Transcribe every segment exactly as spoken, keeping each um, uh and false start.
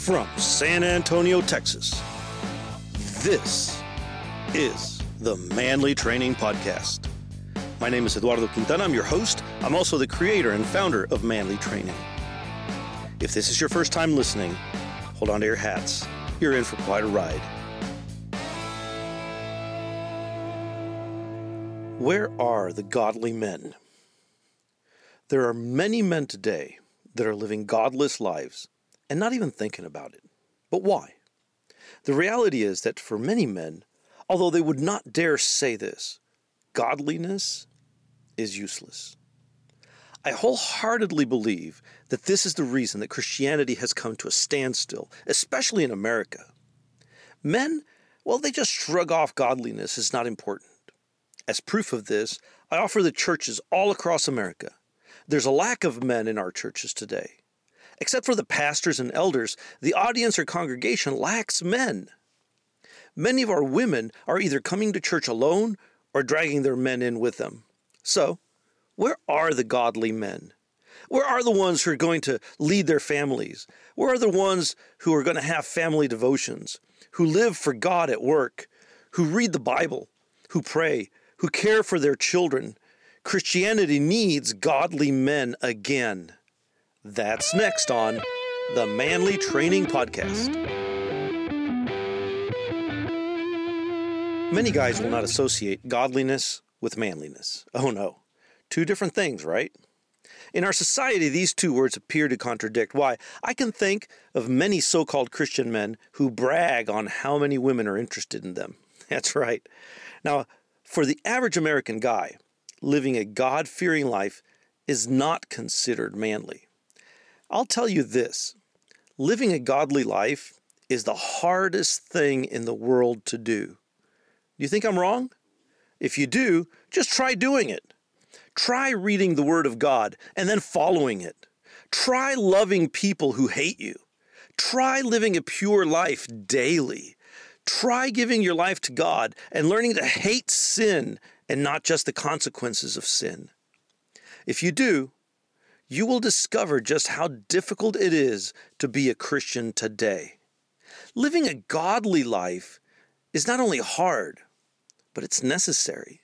From San Antonio, Texas, this is the Manly Training Podcast. My name is Eduardo Quintana. I'm your host. I'm also the creator and founder of Manly Training. If this is your first time listening, hold on to your hats. You're in for quite a ride. Where are the godly men? There are many men today that are living godless lives and not even thinking about it. But why? The reality is that for many men, although they would not dare say this, godliness is useless. I wholeheartedly believe that this is the reason that Christianity has come to a standstill, especially in America. Men, well, they just shrug off godliness as not important. As proof of this, I offer the churches all across America. There's a lack of men in our churches today. Except for the pastors and elders, the audience or congregation lacks men. Many of our women are either coming to church alone or dragging their men in with them. So, where are the godly men? Where are the ones who are going to lead their families? Where are the ones who are going to have family devotions, who live for God at work, who read the Bible, who pray, who care for their children? Christianity needs godly men again. That's next on the Manly Training Podcast. Many guys will not associate godliness with manliness. Oh no. Two different things, right? In our society, these two words appear to contradict. Why? I can think of many so-called Christian men who brag on how many women are interested in them. That's right. Now, for the average American guy, living a God-fearing life is not considered manly. I'll tell you this, living a godly life is the hardest thing in the world to do. Do you think I'm wrong? If you do, just try doing it. Try reading the Word of God and then following it. Try loving people who hate you. Try living a pure life daily. Try giving your life to God and learning to hate sin and not just the consequences of sin. If you do, you will discover just how difficult it is to be a Christian today. Living a godly life is not only hard, but it's necessary.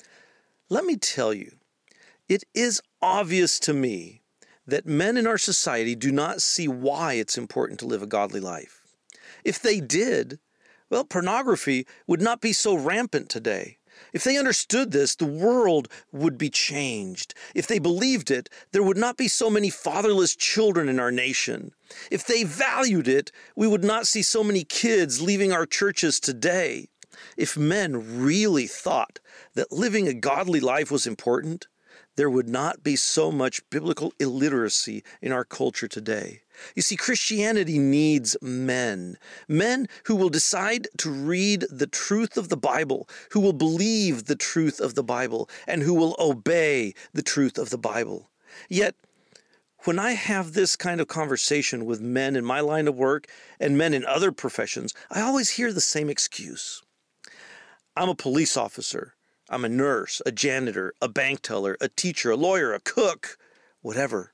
Let me tell you, it is obvious to me that men in our society do not see why it's important to live a godly life. If they did, well, pornography would not be so rampant today. If they understood this, the world would be changed. If they believed it, there would not be so many fatherless children in our nation. If they valued it, we would not see so many kids leaving our churches today. If men really thought that living a godly life was important, there would not be so much biblical illiteracy in our culture today. You see, Christianity needs men. Men who will decide to read the truth of the Bible, who will believe the truth of the Bible, and who will obey the truth of the Bible. Yet, when I have this kind of conversation with men in my line of work and men in other professions, I always hear the same excuse. I'm a police officer. I'm a nurse, a janitor, a bank teller, a teacher, a lawyer, a cook, whatever.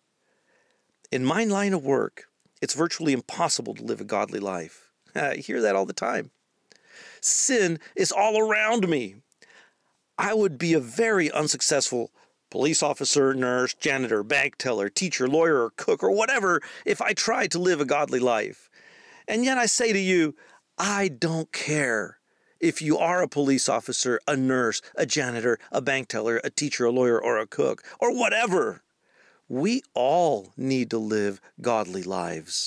In my line of work, it's virtually impossible to live a godly life. I hear that all the time. Sin is all around me. I would be a very unsuccessful police officer, nurse, janitor, bank teller, teacher, lawyer, or cook, or whatever if I tried to live a godly life. And yet I say to you, I don't care. If you are a police officer, a nurse, a janitor, a bank teller, a teacher, a lawyer, or a cook, or whatever, we all need to live godly lives.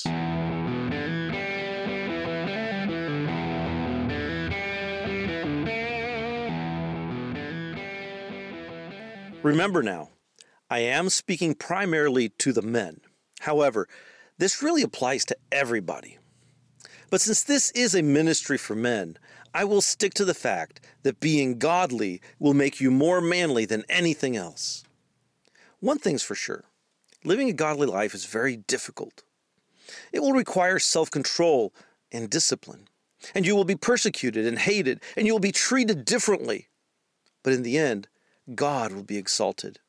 Remember now, I am speaking primarily to the men. However, this really applies to everybody. But since this is a ministry for men, I will stick to the fact that being godly will make you more manly than anything else. One thing's for sure, living a godly life is very difficult. It will require self-control and discipline, and you will be persecuted and hated, and you will be treated differently. But in the end, God will be exalted.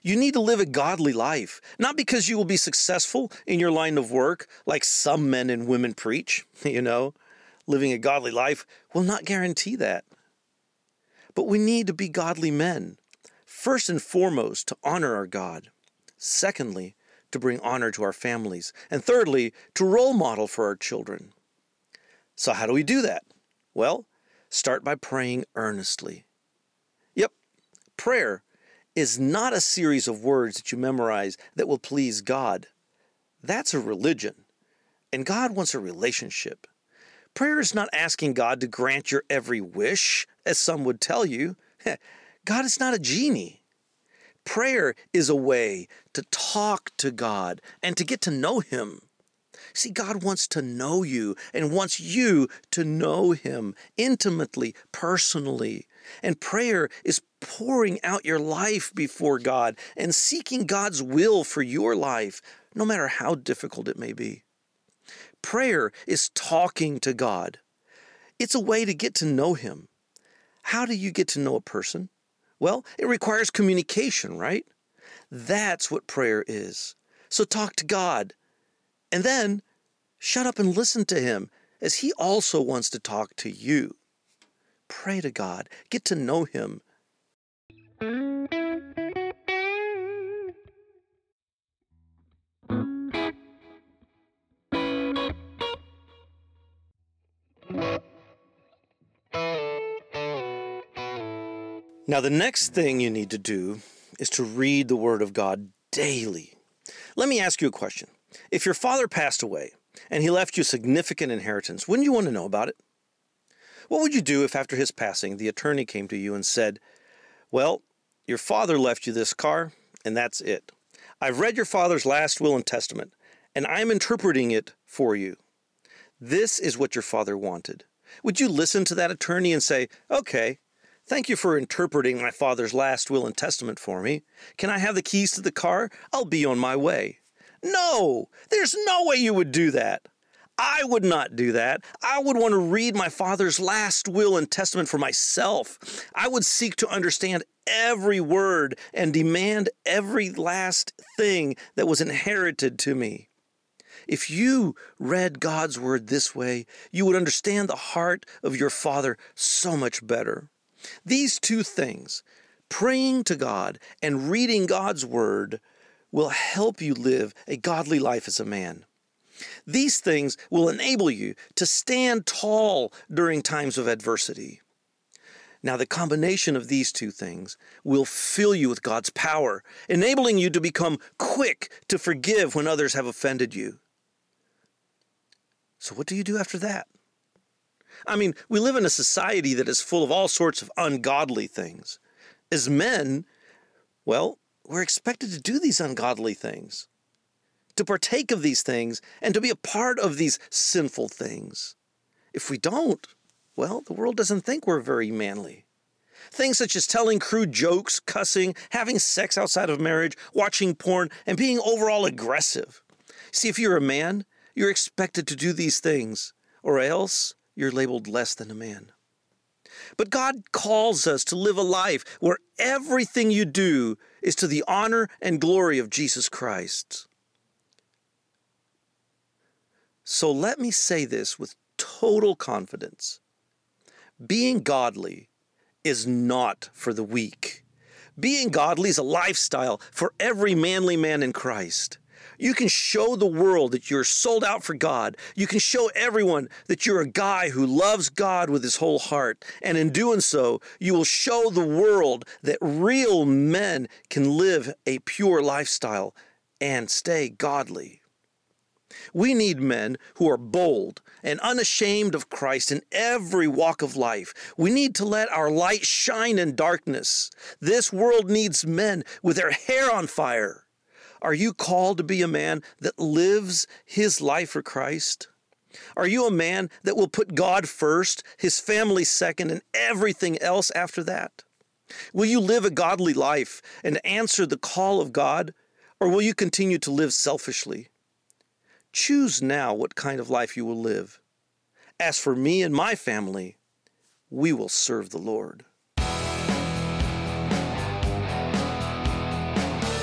You need to live a godly life, not because you will be successful in your line of work like some men and women preach, you know. Living a godly life will not guarantee that. But we need to be godly men, first and foremost, to honor our God. Secondly, to bring honor to our families. And thirdly, to role model for our children. So how do we do that? Well, start by praying earnestly. Yep, prayer is not a series of words that you memorize that will please God. That's a religion, and God wants a relationship. Prayer is not asking God to grant your every wish, as some would tell you. God is not a genie. Prayer is a way to talk to God and to get to know Him. See, God wants to know you and wants you to know Him intimately, personally. And prayer is pouring out your life before God and seeking God's will for your life, no matter how difficult it may be. Prayer is talking to God. It's a way to get to know Him. How do you get to know a person? Well, it requires communication, right? That's what prayer is. So talk to God. And then shut up and listen to Him, as He also wants to talk to you. Pray to God. Get to know Him. Now, the next thing you need to do is to read the Word of God daily. Let me ask you a question. If your father passed away and he left you significant inheritance, wouldn't you want to know about it? What would you do if after his passing the attorney came to you and said, well, your father left you this car, and that's it. I've read your father's last will and testament, and I'm interpreting it for you. This is what your father wanted. Would you listen to that attorney and say, okay, thank you for interpreting my father's last will and testament for me. Can I have the keys to the car? I'll be on my way. No, there's no way you would do that. I would not do that. I would want to read my father's last will and testament for myself. I would seek to understand every word and demand every last thing that was inherited to me. If you read God's word this way, you would understand the heart of your father so much better. These two things, praying to God and reading God's word, will help you live a godly life as a man. These things will enable you to stand tall during times of adversity. Now, the combination of these two things will fill you with God's power, enabling you to become quick to forgive when others have offended you. So what do you do after that? I mean, we live in a society that is full of all sorts of ungodly things. As men, well, we're expected to do these ungodly things, to partake of these things, and to be a part of these sinful things. If we don't, well, the world doesn't think we're very manly. Things such as telling crude jokes, cussing, having sex outside of marriage, watching porn, and being overall aggressive. See, if you're a man, you're expected to do these things, or else you're labeled less than a man. But God calls us to live a life where everything you do is to the honor and glory of Jesus Christ. So let me say this with total confidence. Being godly is not for the weak. Being godly is a lifestyle for every manly man in Christ. You can show the world that you're sold out for God. You can show everyone that you're a guy who loves God with his whole heart. And in doing so, you will show the world that real men can live a pure lifestyle and stay godly. We need men who are bold and unashamed of Christ in every walk of life. We need to let our light shine in darkness. This world needs men with their hair on fire. Are you called to be a man that lives his life for Christ? Are you a man that will put God first, his family second, and everything else after that? Will you live a godly life and answer the call of God, or will you continue to live selfishly? Choose now what kind of life you will live. As for me and my family, we will serve the Lord.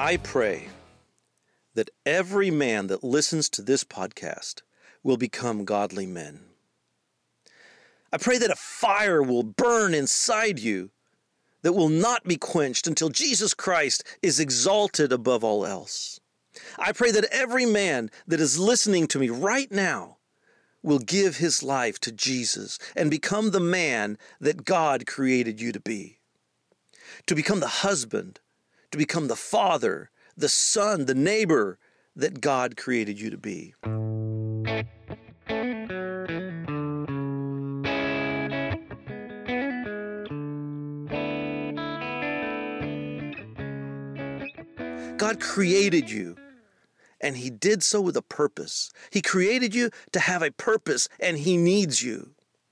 I pray that every man that listens to this podcast will become godly men. I pray that a fire will burn inside you that will not be quenched until Jesus Christ is exalted above all else. I pray that every man that is listening to me right now will give his life to Jesus and become the man that God created you to be. To become the husband, to become the father, the son, the neighbor that God created you to be. God created you, and He did so with a purpose. He created you to have a purpose, and He needs you.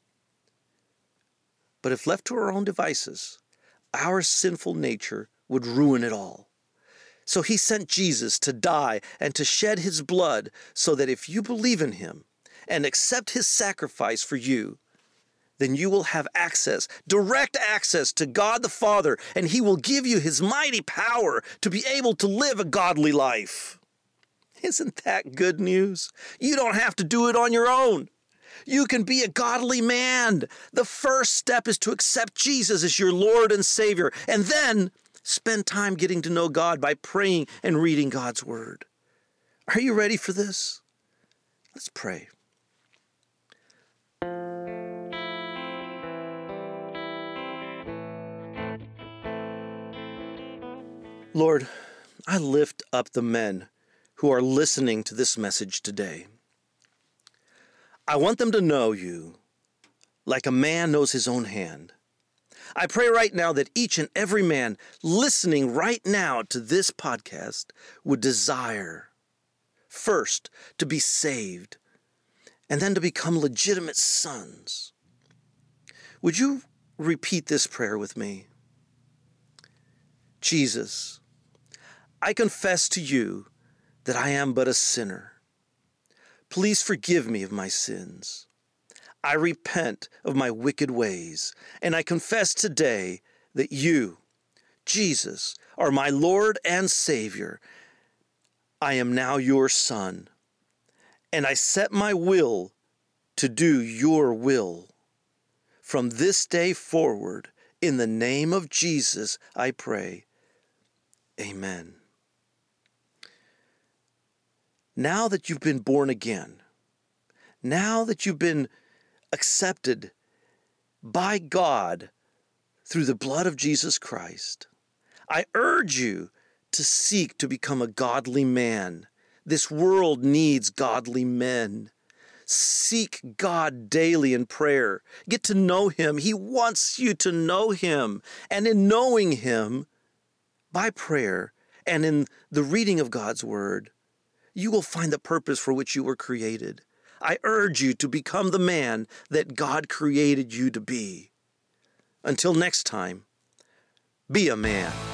But if left to our own devices, our sinful nature would ruin it all. So He sent Jesus to die and to shed His blood so that if you believe in Him and accept His sacrifice for you, then you will have access, direct access to God the Father, and He will give you His mighty power to be able to live a godly life. Isn't that good news? You don't have to do it on your own. You can be a godly man. The first step is to accept Jesus as your Lord and Savior, and then spend time getting to know God by praying and reading God's Word. Are you ready for this? Let's pray. Lord, I lift up the men who are listening to this message today. I want them to know you like a man knows his own hand. I pray right now that each and every man listening right now to this podcast would desire, first, to be saved, and then to become legitimate sons. Would you repeat this prayer with me? Jesus, I confess to you that I am but a sinner. Please forgive me of my sins. I repent of my wicked ways, and I confess today that you, Jesus, are my Lord and Savior. I am now your son, and I set my will to do your will. From this day forward, in the name of Jesus, I pray. Amen. Now that you've been born again, now that you've been accepted by God through the blood of Jesus Christ, I urge you to seek to become a godly man. This world needs godly men. Seek God daily in prayer. Get to know Him. He wants you to know Him. And in knowing Him, by prayer and in the reading of God's Word, you will find the purpose for which you were created. I urge you to become the man that God created you to be. Until next time, be a man.